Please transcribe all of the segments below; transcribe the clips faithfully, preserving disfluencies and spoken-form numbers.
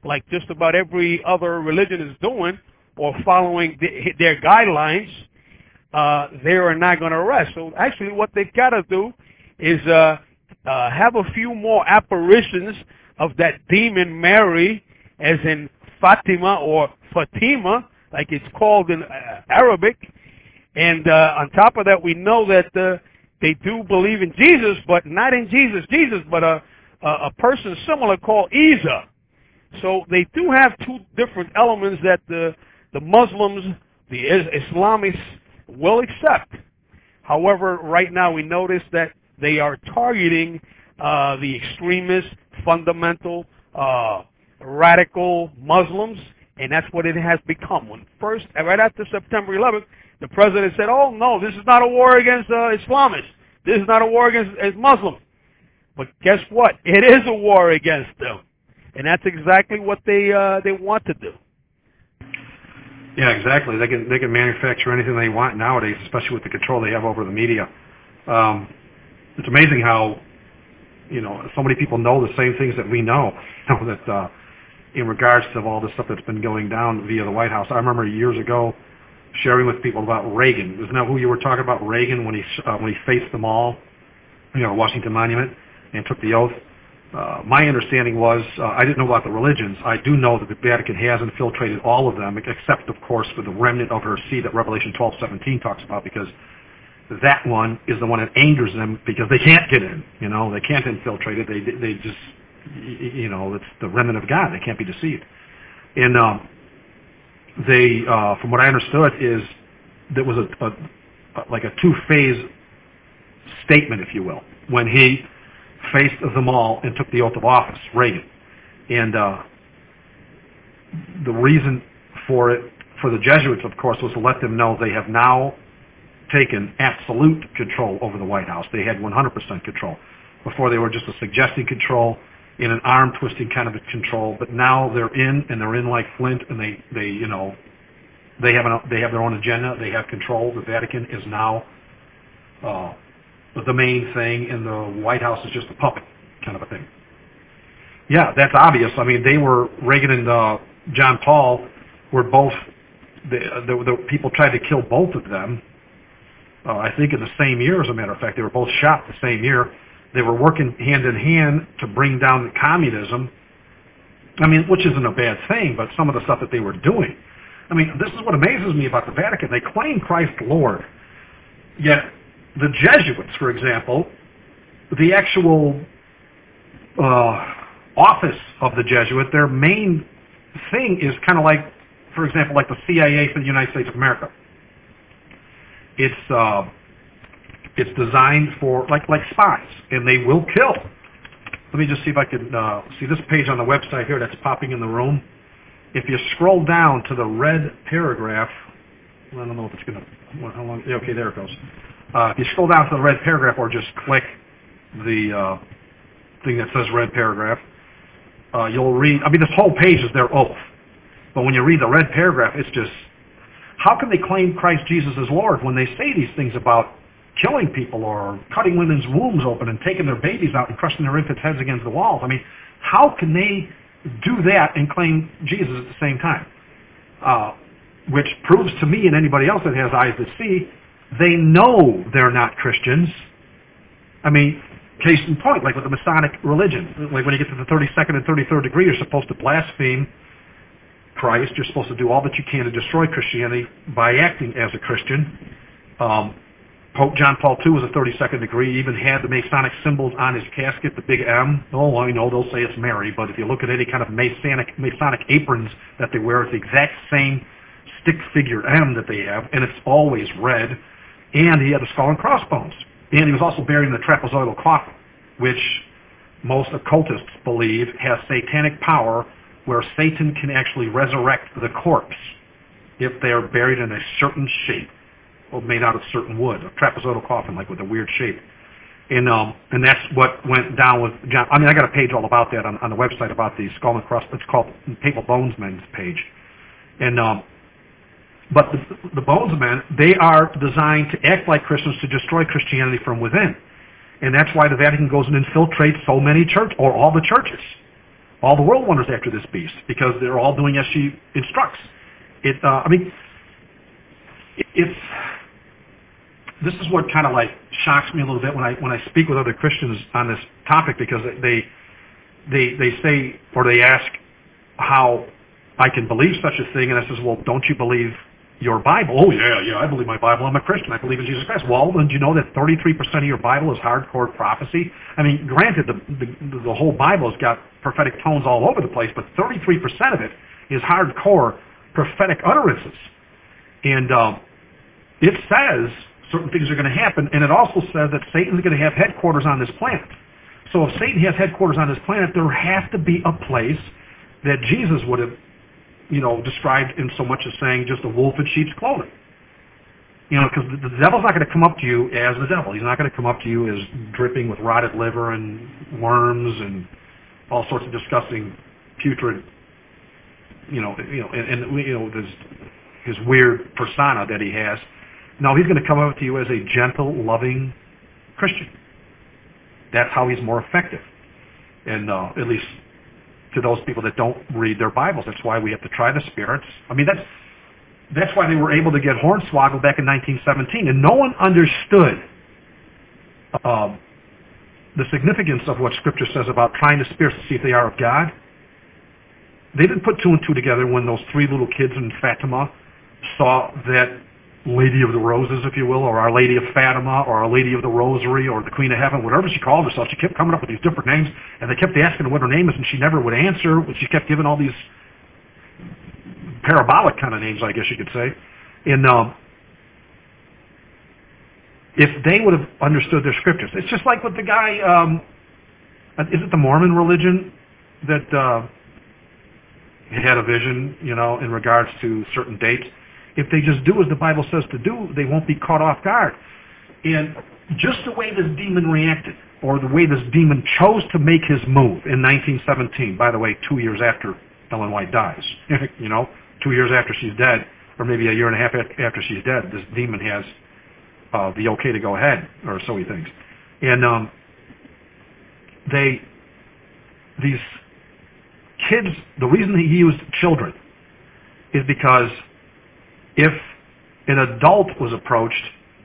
like just about every other religion is doing, or following the, their guidelines, uh, they are not going to rest. So actually what they've got to do is uh, uh, have a few more apparitions of that demon Mary, as in Fatima or Fatima, like it's called in uh, Arabic. And uh, on top of that, we know that uh, they do believe in Jesus, but not in Jesus, Jesus, but a, a, a person similar called Isa. So they do have two different elements that the, the Muslims, the Islamists, will accept. However, right now we notice that they are targeting uh, the extremist, fundamental, uh, radical Muslims, and that's what it has become. When first, right after September eleventh, the president said, oh, no, this is not a war against uh, Islamists. This is not a war against, against Muslims. But guess what? It is a war against them. And that's exactly what they uh, they want to do. Yeah, exactly. They can they can manufacture anything they want nowadays, especially with the control they have over the media. Um, it's amazing how, you know, so many people know the same things that we know. You know that uh, in regards to all this stuff that's been going down via the White House. I remember years ago sharing with people about Reagan. Isn't that who you were talking about? Reagan, when he uh, when he faced them all, you know, Washington Monument, and took the oath. Uh, my understanding was, uh, I didn't know about the religions. I do know that the Vatican has infiltrated all of them, except, of course, for the remnant of her seed that Revelation twelve seventeen talks about, because that one is the one that angers them because they can't get in. You know, they can't infiltrate it. They they just, you know, it's the remnant of God. They can't be deceived. And um, they, uh, from what I understood, is there was a, a like a two-phase statement, if you will, when he faced them all and took the oath of office, Reagan. And uh, the reason for it, for the Jesuits, of course, was to let them know they have now taken absolute control over the White House. They had one hundred percent control. Before, they were just a suggesting control, in an arm-twisting kind of a control, but now they're in, and they're in like Flint, and they, they you know, they have, an, they have their own agenda. They have control. The Vatican is now uh, the main thing, and the White House is just a puppet kind of a thing. Yeah, that's obvious. I mean, they were, Reagan and uh, John Paul were both, the, the, the people tried to kill both of them, uh, I think in the same year, as a matter of fact. They were both shot the same year. They were working hand in hand to bring down communism, I mean, which isn't a bad thing, but some of the stuff that they were doing. I mean, this is what amazes me about the Vatican. They claim Christ Lord, yet the Jesuits, for example, the actual uh, office of the Jesuit, their main thing is kind of like, for example, like the C I A for the United States of America. It's uh, it's designed for like like spies, and they will kill. Let me just see if I can uh, see this page on the website here that's popping in the room. If you scroll down to the red paragraph, well, I don't know if it's going to, how long, okay, there it goes. Uh, if you scroll down to the red paragraph, or just click the uh, thing that says red paragraph, uh, you'll read, I mean, this whole page is their oath. But when you read the red paragraph, it's just, how can they claim Christ Jesus as Lord when they say these things about killing people or cutting women's wombs open and taking their babies out and crushing their infants' heads against the walls? I mean, how can they do that and claim Jesus at the same time? Uh, which proves to me and anybody else that has eyes that see, they know they're not Christians. I mean, case in point, like with the Masonic religion, like when you get to the thirty-second and thirty-third degree, you're supposed to blaspheme Christ. You're supposed to do all that you can to destroy Christianity by acting as a Christian. Um, Pope John Paul the Second was a thirty-second degree. He even had the Masonic symbols on his casket, the big M. Oh, I know they'll say it's Mary, but if you look at any kind of Masonic, Masonic aprons that they wear, it's the exact same stick figure M that they have, and it's always red. And he had the skull and crossbones. And he was also buried in the trapezoidal coffin, which most occultists believe has satanic power, where Satan can actually resurrect the corpse if they are buried in a certain shape, or made out of certain wood, a trapezoidal coffin, like with a weird shape. And um, and that's what went down with John. I mean, I got a page all about that on, on the website about the skull and cross. It's called Papal Bonesmen's page. And um, but the, the Bonesmen, they are designed to act like Christians, to destroy Christianity from within. And that's why the Vatican goes and infiltrates so many churches, or all the churches. All the world wonders after this beast because they're all doing as she instructs. It, uh, I mean, it, it's this is what kind of like shocks me a little bit when I when I speak with other Christians on this topic, because they they they say, or they ask how I can believe such a thing, and I says, well, don't you believe your Bible? Oh yeah, yeah, I believe my Bible. I'm a Christian. I believe in Jesus Christ. Well, then do you know that thirty-three percent of your Bible is hardcore prophecy? I mean, granted, the the, the whole Bible has got prophetic tones all over the place, but thirty-three percent of it is hardcore prophetic utterances. And um, it says certain things are going to happen, and it also says that Satan's going to have headquarters on this planet. So if Satan has headquarters on this planet, there has to be a place that Jesus would have, you know, described in so much as saying just a wolf in sheep's clothing. You know, because the, the devil's not going to come up to you as the devil. He's not going to come up to you as dripping with rotted liver and worms and all sorts of disgusting, putrid, you know, you know, and, and you know, this his weird persona that he has. No, he's going to come up to you as a gentle, loving Christian. That's how he's more effective, and uh, at least to those people that don't read their Bibles. That's why we have to try the spirits. I mean, that's that's why they were able to get Hornswoggle back in nineteen seventeen, and no one understood uh, the significance of what Scripture says about trying the spirits to see if they are of God. They didn't put two and two together when those three little kids in Fatima saw that Lady of the Roses, if you will, or Our Lady of Fatima, or Our Lady of the Rosary, or the Queen of Heaven, whatever she called herself. She kept coming up with these different names, and they kept asking her what her name is, and she never would answer. She kept giving all these parabolic kind of names, I guess you could say. And um, if they would have understood their scriptures, it's just like with the guy, um, is it the Mormon religion that uh, had a vision, you know, in regards to certain dates? If they just do as the Bible says to do, they won't be caught off guard. And just the way this demon reacted, or the way this demon chose to make his move in nineteen seventeen, by the way, two years after Ellen White dies, you know, two years after she's dead, or maybe a year and a half after she's dead, this demon has uh, the okay to go ahead, or so he thinks. And um, they, these kids, the reason he used children is because if an adult was approached,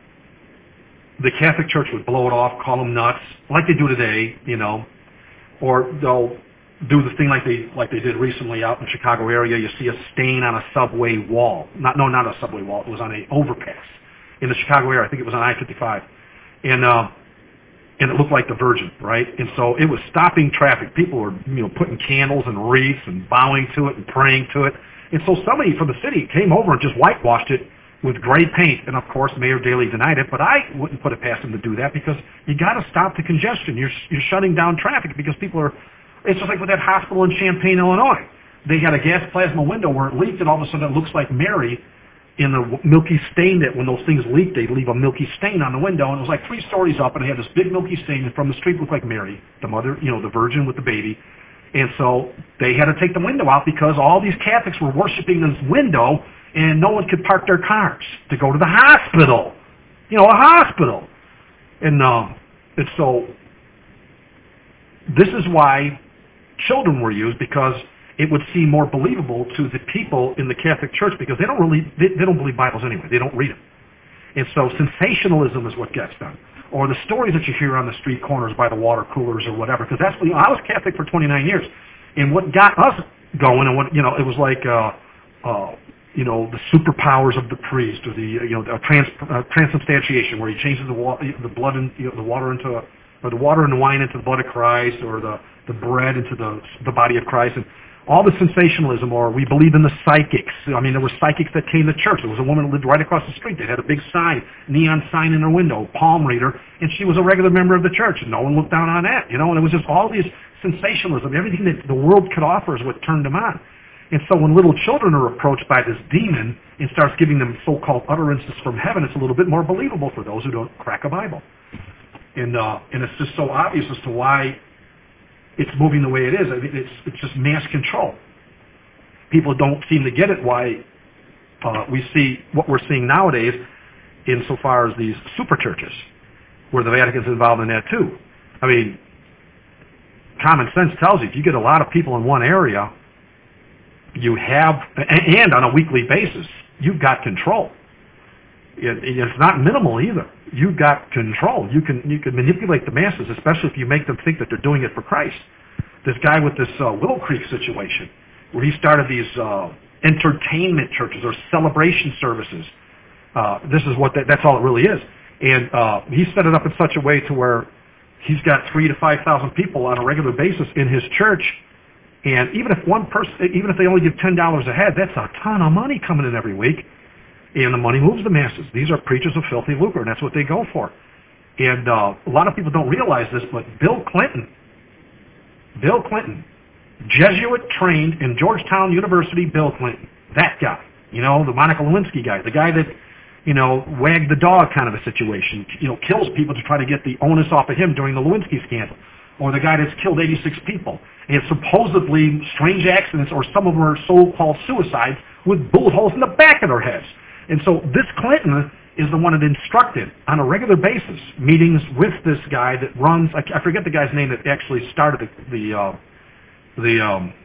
the Catholic Church would blow it off, call them nuts, like they do today, you know, or they'll do the thing like they like they did recently out in the Chicago area. You see a stain on a subway wall. Not no, not a subway wall. It was on an overpass in the Chicago area. I think it was on I fifty-five, and uh, and it looked like the Virgin, right? And so it was stopping traffic. People were, you know, putting candles and wreaths and bowing to it and praying to it. And so somebody from the city came over and just whitewashed it with gray paint. And of course, Mayor Daley denied it, but I wouldn't put it past him to do that, because you got to stop the congestion. You're you're shutting down traffic because people are. It's just like with that hospital in Champaign, Illinois. They had a gas plasma window where it leaked, and all of a sudden it looks like Mary in the milky stain. That when those things leak, they leave a milky stain on the window, and it was like three stories up, and it had this big milky stain, and from the street it looked like Mary, the mother, you know, the Virgin with the baby. And so they had to take the window out because all these Catholics were worshiping this window, and no one could park their cars to go to the hospital. You know, a hospital. And, uh, and so this is why children were used, because it would seem more believable to the people in the Catholic Church, because they don't really, they, they don't believe Bibles anyway. They don't read them. And so sensationalism is what gets them. Or the stories that you hear on the street corners by the water coolers or whatever, because that's, you know, I was Catholic for twenty-nine years, and what got us going, and what, you know, it was like, uh, uh, you know, the superpowers of the priest, or the, you know, the trans, uh, transubstantiation, where he changes the wa- the blood and, you know, the water into, a, or the water and the wine into the blood of Christ, or the the bread into the the body of Christ, and all the sensationalism. Or we believe in the psychics. I mean, there were psychics that came to church. There was a woman who lived right across the street that had a big sign, neon sign in her window, palm reader, and she was a regular member of the church, and no one looked down on that, you know. And it was just all these sensationalism. Everything that the world could offer is what turned them on. And so when little children are approached by this demon and starts giving them so-called utterances from heaven, it's a little bit more believable for those who don't crack a Bible. And uh, and it's just so obvious as to why it's moving the way it is. I mean, it's it's just mass control. People don't seem to get it. Why uh, we see what we're seeing nowadays, insofar as these super churches, where the Vatican's involved in that too. I mean, common sense tells you if you get a lot of people in one area, you have, and on a weekly basis, you've got control. It, it's not minimal either. You've got control. You can you can manipulate the masses, especially if you make them think that they're doing it for Christ. This guy with this uh, Willow Creek situation, where he started these uh, entertainment churches or celebration services. Uh, this is what that, that's all it really is. And uh, he set it up in such a way to where he's got three to five thousand people on a regular basis in his church. And even if one person, even if they only give ten dollars a head, that's a ton of money coming in every week. And the money moves the masses. These are preachers of filthy lucre, and that's what they go for. And uh, a lot of people don't realize this, but Bill Clinton, Bill Clinton, Jesuit trained in Georgetown University, Bill Clinton, that guy, you know, the Monica Lewinsky guy, the guy that, you know, wagged the dog kind of a situation, you know, kills people to try to get the onus off of him during the Lewinsky scandal, or the guy that's killed eighty-six people. And supposedly strange accidents, or some of them are so-called suicides with bullet holes in the back of their heads. And so this Clinton is the one that instructed on a regular basis meetings with this guy that runs, I, I forget the guy's name that actually started the, the, uh, the um,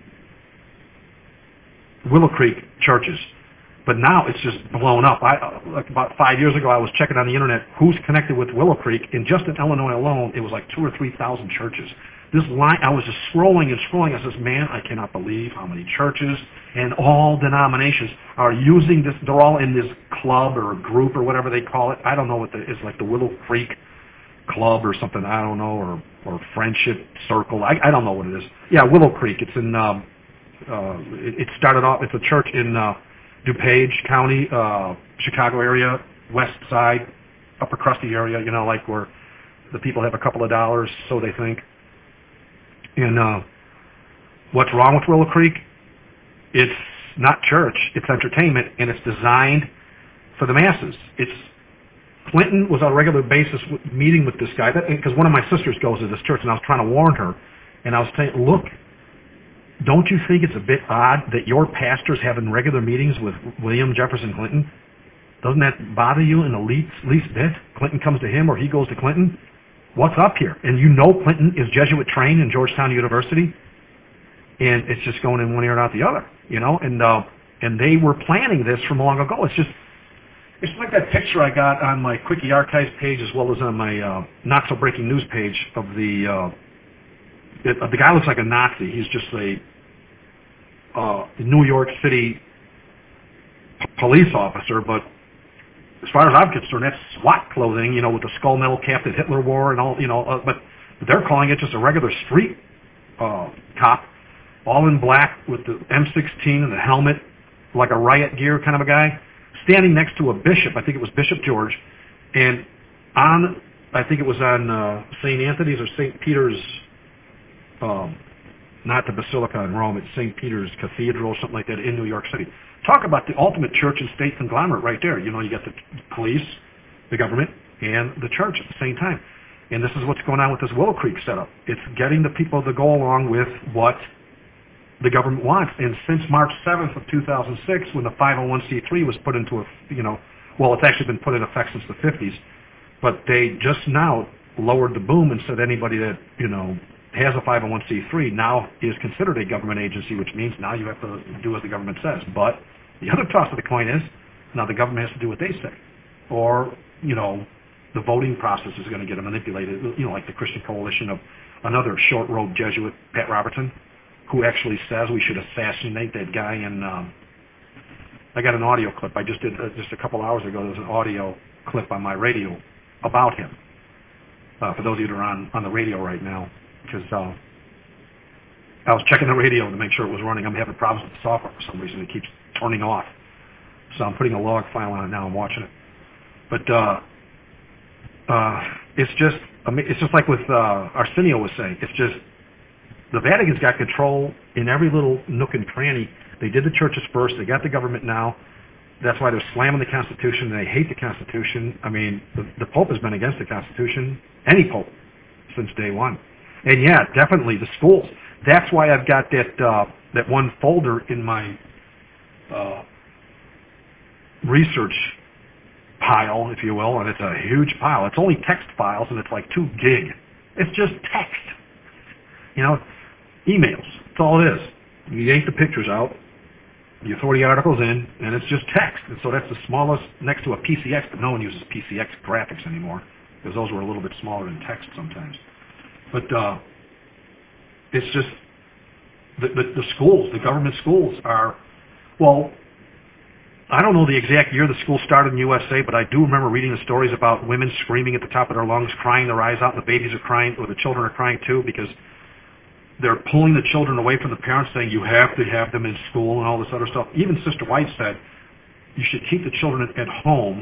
Willow Creek churches. But now it's just blown up. I, uh, like about five years ago, I was checking on the internet who's connected with Willow Creek, and just in Illinois alone, it was like two or three thousand churches. This line, I was just scrolling and scrolling. I says, man, I cannot believe how many churches and all denominations are using this. They're all in this club or group or whatever they call it. I don't know what the, it's like the Willow Creek Club or something. I don't know, or or Friendship Circle. I, I don't know what it is. Yeah, Willow Creek. It's in. Um, uh, it, it started off. It's a church in uh, DuPage County, uh, Chicago area, West Side, upper crusty area. You know, like where the people have a couple of dollars, so they think. And uh, what's wrong with Willow Creek? It's not church. It's entertainment, and it's designed for the masses. It's Clinton was on a regular basis meeting with this guy, because one of my sisters goes to this church, and I was trying to warn her, and I was saying, look, don't you think it's a bit odd that your pastor's having regular meetings with William Jefferson Clinton? Doesn't that bother you in the least, least bit? Clinton comes to him, or he goes to Clinton? What's up here? And you know Clinton is Jesuit trained in Georgetown University, and it's just going in one ear and out the other, you know. And uh, and they were planning this from long ago. It's just it's like that picture I got on my Quickie Archives page, as well as on my uh, Not So Breaking News page of the uh, it, uh, the guy looks like a Nazi. He's just a uh, New York City p- police officer, but as far as I'm concerned, that's SWAT clothing, you know, with the skull metal cap that Hitler wore and all, you know, uh, but they're calling it just a regular street uh, cop, all in black with the M sixteen and the helmet, like a riot gear kind of a guy, standing next to a bishop. I think it was Bishop George, and on, I think it was on uh, Saint Anthony's or Saint Peter's, um, not the Basilica in Rome, it's Saint Peter's Cathedral or something like that in New York City. Talk about the ultimate church and state conglomerate right there. You know, you got the police, the government, and the church at the same time. And this is what's going on with this Willow Creek setup. It's getting the people to go along with what the government wants. And since March seventh of two thousand six, when the five oh one c three was put into a, you know, well, it's actually been put in effect since the fifties, but they just now lowered the boom and said anybody that, you know, has a five oh one c three now is considered a government agency, which means now you have to do what the government says. But the other toss of the coin is now the government has to do what they say, or, you know, the voting process is going to get manipulated, you know, like the Christian Coalition of another short-road Jesuit, Pat Robertson, who actually says we should assassinate that guy. And um, I got an audio clip. I just did uh, just a couple hours ago. There's an audio clip on my radio about him. Uh, for those of you that are on, on the radio right now, because uh, I was checking the radio to make sure it was running. I'm having problems with the software for some reason. It keeps turning off. So I'm putting a log file on it now. I'm watching it. But uh, uh, it's just it's just like with uh, Arsenio was saying. It's just the Vatican's got control in every little nook and cranny. They did the churches first. They got the government now. That's why they're slamming the Constitution. They hate the Constitution. I mean, the, the Pope has been against the Constitution, any Pope, since day one. And yeah, definitely the schools. That's why I've got that uh, that one folder in my uh, research pile, if you will, and it's a huge pile. It's only text files, and it's like two gig. It's just text. You know, emails. That's all it is. You yank the pictures out, you throw the articles in, and it's just text. And so that's the smallest next to a P C X, but no one uses P C X graphics anymore because those were a little bit smaller than text sometimes. But uh, it's just the, the, the schools, the government schools are, well, I don't know the exact year the school started in the U S A, but I do remember reading the stories about women screaming at the top of their lungs, crying their eyes out, and the babies are crying, or the children are crying too, because they're pulling the children away from the parents, saying you have to have them in school and all this other stuff. Even Sister White said you should keep the children at home,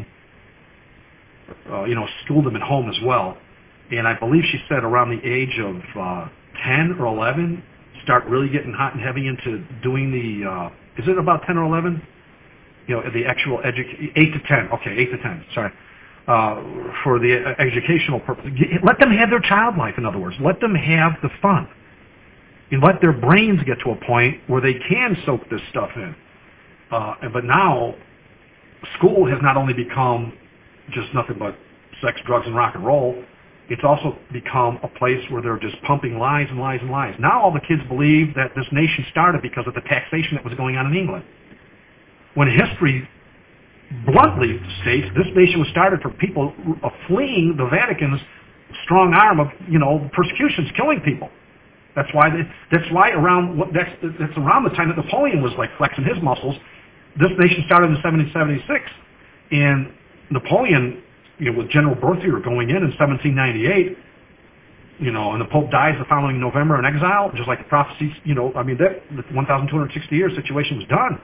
uh, you know, school them at home as well. And I believe she said around the age of uh, ten or eleven, start really getting hot and heavy into doing the, uh, is it about ten or eleven? You know, the actual education, eight to ten, okay, eight to ten, sorry, uh, for the uh, educational purpose. Let them have their child life, in other words. Let them have the fun. And let their brains get to a point where they can soak this stuff in. Uh, but now, school has not only become just nothing but sex, drugs, and rock and roll, it's also become a place where they're just pumping lies and lies and lies. Now all the kids believe that this nation started because of the taxation that was going on in England. When history bluntly states this nation was started for people fleeing the Vatican's strong arm of, you know, persecutions, killing people. That's why they, that's why around that's that's around the time that Napoleon was like flexing his muscles. This nation started in seventeen seventy-six, and Napoleon, you know, with General Berthier going in in seventeen ninety-eight, you know, and the Pope dies the following November in exile, just like the prophecies, you know, I mean that the one thousand two hundred sixty years situation was done.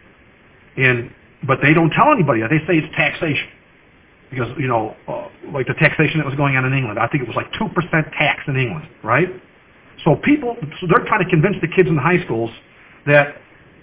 And but they don't tell anybody that. They say it's taxation because, you know, uh, like the taxation that was going on in England. I think it was like two percent tax in England, right? So people, so they're trying to convince the kids in the high schools that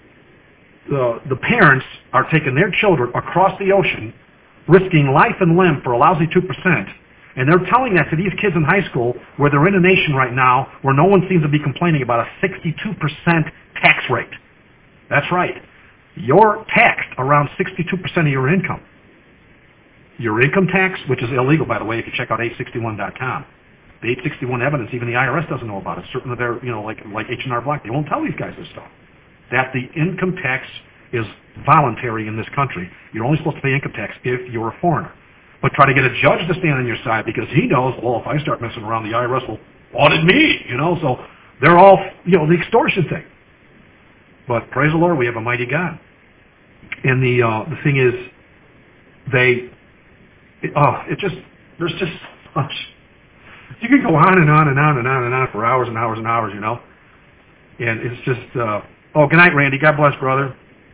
the, the parents are taking their children across the ocean, risking life and limb for a lousy two percent, and they're telling that to these kids in high school where they're in a nation right now where no one seems to be complaining about a sixty-two percent tax rate. That's right. You're taxed around sixty-two percent of your income. Your income tax, which is illegal, by the way, if you check out eight sixty-one dot com. The eight sixty-one evidence, even the I R S doesn't know about it. Certain of their, you know, like like H and R Block, they won't tell these guys this stuff. That the income tax is voluntary in this country. You're only supposed to pay income tax if you're a foreigner. But try to get a judge to stand on your side because he knows, well, if I start messing around, the I R S will audit me, you know. So they're all, you know, the extortion thing. But praise the Lord, we have a mighty God. And the uh, the thing is, they, it, oh, it just, there's just so much. You can go on and on and on and on and on for hours and hours and hours, you know. And it's just, uh, oh, good night, Randy. God bless, brother.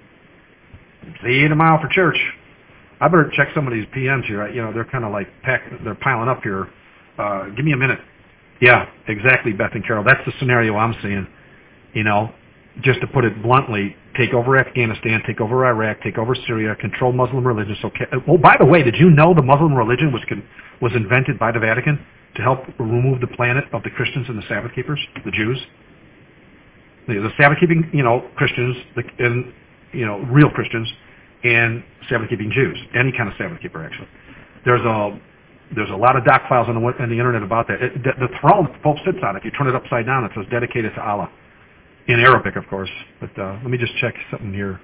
See you tomorrow for church. I better check some of these P Ms here. You know, they're kind of like packed, they're piling up here. Uh, give me a minute. Yeah, exactly, Beth and Carol. That's the scenario I'm seeing. You know, just to put it bluntly, take over Afghanistan, take over Iraq, take over Syria, control Muslim religion. So, oh, by the way, did you know the Muslim religion was was invented by the Vatican to help remove the planet of the Christians and the Sabbath keepers, the Jews? The, the Sabbath-keeping, you know, Christians, the, and, you know, real Christians, and Sabbath-keeping Jews, any kind of Sabbath keeper, actually. There's a there's a lot of doc files on the, on the internet about that. It, the, the throne the Pope sits on, if you turn it upside down, it says dedicated to Allah. In Arabic, of course. But uh, let me just check something here.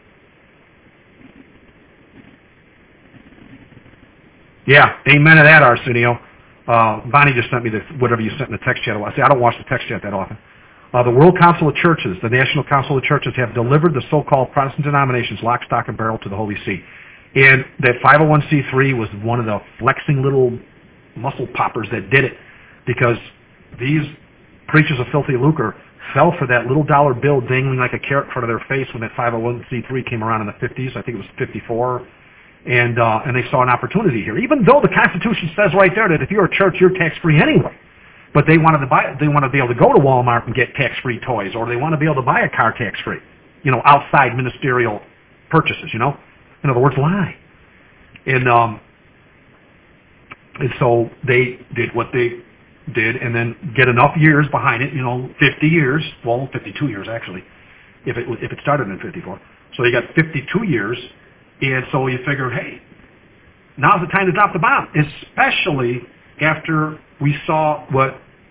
Yeah, amen to that, Arsenio. Uh, Bonnie just sent me the, whatever you sent in the text chat. I say I don't watch the text chat that often. Uh, the World Council of Churches, the National Council of Churches, have delivered the so-called Protestant denominations lock, stock, and barrel to the Holy See. And that five oh one c three was one of the flexing little muscle poppers that did it, because these preachers of filthy lucre fell for that little dollar bill dangling like a carrot in front of their face when that five oh one c three came around in the fifties. I think it was fifty-four. And uh, and they saw an opportunity here, even though the Constitution says right there that if you're a church, you're tax-free anyway. But they wanted to buy, they want to be able to go to Walmart and get tax-free toys, or they want to be able to buy a car tax-free, you know, outside ministerial purchases, you know. In other words, lie. And um, and so they did what they did, and then get enough years behind it, you know, fifty years, well, fifty-two years actually, if it if it started in fifty-four. So you got fifty-two years. And so you figure, hey, now's the time to drop the bomb, especially after we saw what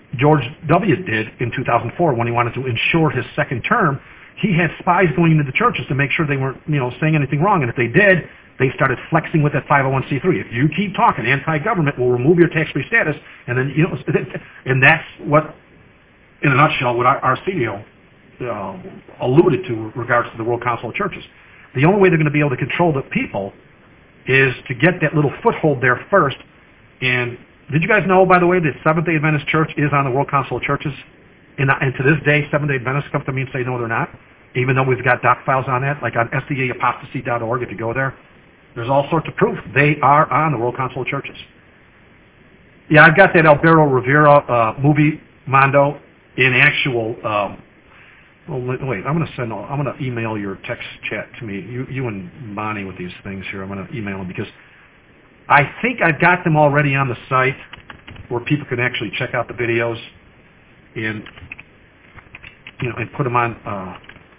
George W. did in two thousand four when he wanted to ensure his second term. He had spies going into the churches to make sure they weren't, you know, saying anything wrong. And if they did, they started flexing with that five oh one c three. If you keep talking anti-government, we'll remove your tax-free status. And then, you know, and that's what, in a nutshell, what our, our C D O uh, alluded to in regards to the World Council of Churches. The only way they're going to be able to control the people is to get that little foothold there first. And did you guys know, by the way, that Seventh-day Adventist Church is on the World Council of Churches? And, and to this day, Seventh-day Adventists come to me and say, no, they're not, even though we've got doc files on that, like on S D A apostasy dot org, if you go there. There's all sorts of proof. They are on the World Council of Churches. Yeah, I've got that Alberto Rivera uh, movie, Mondo, in actual... Um, well, wait, I'm going to send... I'm going to email your text chat to me. You, you and Bonnie with these things here. I'm going to email them because I think I've got them already on the site where people can actually check out the videos and, you know, and put them on... Uh,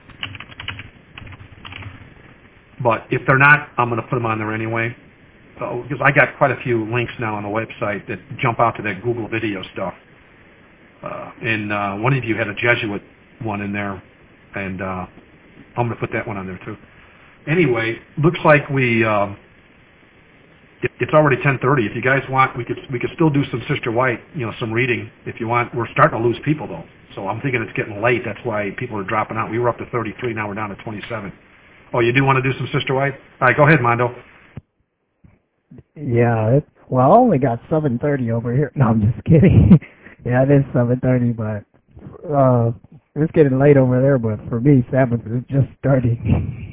But if they're not, I'm going to put them on there anyway, uh, because I got quite a few links now on the website that jump out to that Google video stuff. Uh, and uh, one of you had a Jesuit one in there, and uh, I'm going to put that one on there too. Anyway, looks like we um, it, it's already ten thirty. If you guys want, we could we could still do some Sister White, you know, some reading if you want. We're starting to lose people though, so I'm thinking it's getting late. That's why people are dropping out. We were up to thirty-three, now we're down to twenty-seven. Oh, you do want to do some Sister White? All right, go ahead, Mondo. Yeah, it's, well, I only got seven thirty over here. No, I'm just kidding. Yeah, it is seven thirty, but uh, it's getting late over there. But for me, Sabbath is just starting.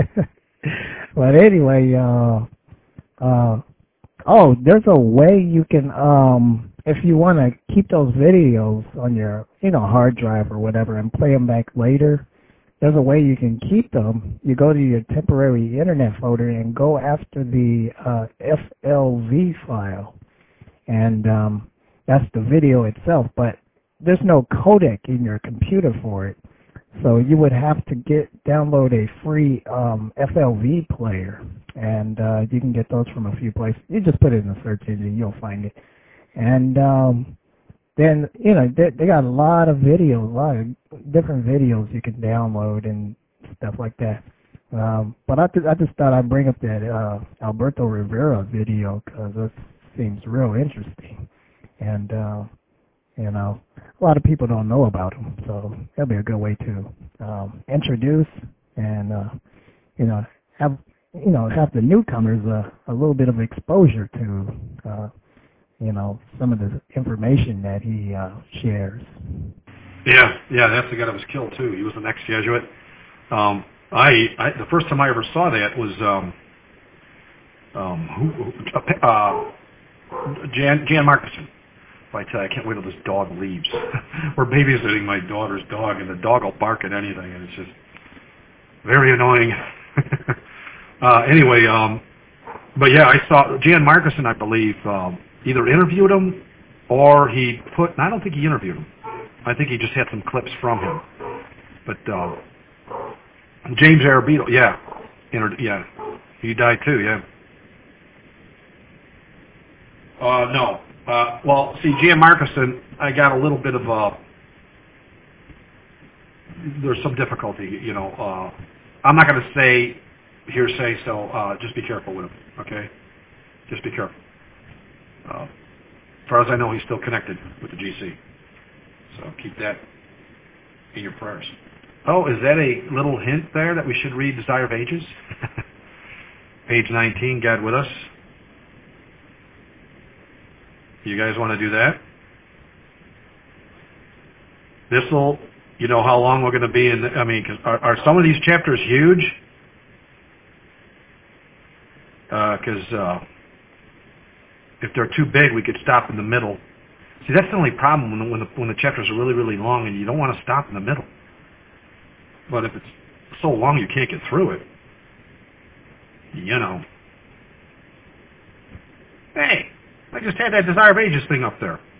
But anyway, uh, uh, oh, there's a way you can, um, if you want to keep those videos on your, you know, hard drive or whatever and play them back later. There's a way you can keep them. You go to your temporary internet folder and go after the uh, F L V file, and um, that's the video itself. But there's no codec in your computer for it, so you would have to get download a free um, F L V player, and uh, you can get those from a few places. You just put it in the search engine, you'll find it, and um, then, you know, they, they got a lot of videos, a lot of different videos you can download and stuff like that. Um, but I, th- I just thought I'd bring up that uh, Alberto Rivera video because it seems real interesting. And, uh, you know, a lot of people don't know about him, so that'll be a good way to um, introduce and, uh, you know, have, you know, have the newcomers uh, a little bit of exposure to uh you know, some of the information that he uh, shares. Yeah, yeah, that's the guy that was killed too. He was an ex-Jesuit. Um, I, I, the first time I ever saw that was um, um, who, uh, Jan, Jan Markuson. I tell you, I can't wait till this dog leaves. We're babysitting my daughter's dog, and the dog will bark at anything, and it's just very annoying. uh, anyway, um, but yeah, I saw Jan Markuson, I believe, um, either interviewed him or he put, I don't think he interviewed him. I think he just had some clips from him. But uh, James Arabito, yeah, inter- yeah, he died too, yeah. Uh, no. Uh, well, see, Jan Markuson, I got a little bit of a, there's some difficulty, you know. Uh, I'm not going to say hearsay, so uh, just be careful with him, okay? Just be careful. Uh, as far as I know, he's still connected with the G C. So keep that in your prayers. Oh, is that a little hint there that we should read Desire of Ages? Page nineteen, God with us. You guys want to do that? This will, you know how long we're going to be in, I mean, cause are, are some of these chapters huge? Because... Uh, uh, If they're too big, we could stop in the middle. See, that's the only problem when the, when the, when the chapters are really, really long and you don't want to stop in the middle. But if it's so long you can't get through it, you know. Hey, I just had that Desire of Ages thing up there.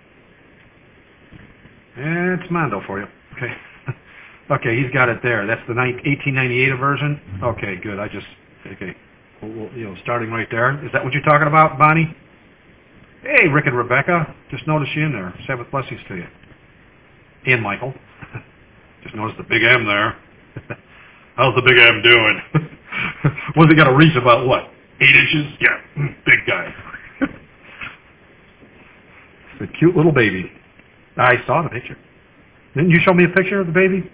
It's Mondo for you. Okay. Okay, he's got it there. That's the eighteen ninety-eight version? Okay, good. I just, okay. Well, you know, starting right there. Is that what you're talking about, Bonnie? Hey, Rick and Rebecca. Just noticed you in there. Sabbath blessings to you. And Michael. Just noticed the big M there. How's the big M doing? What's he got to reach about, what, eight inches? Yeah, big guy. It's a cute little baby. I saw the picture. Didn't you show me a picture of the baby?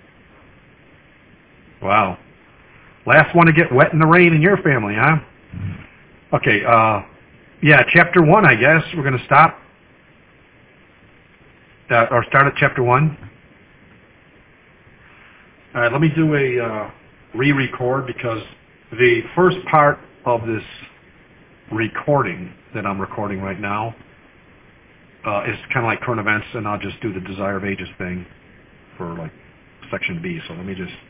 Wow. Last one to get wet in the rain in your family, huh? Okay, uh, yeah, chapter one, I guess. We're going to stop. Uh, or start at chapter one. All right, let me do a uh, re-record because the first part of this recording that I'm recording right now uh, is kind of like current events, and I'll just do the Desire of Ages thing for like section B. So let me just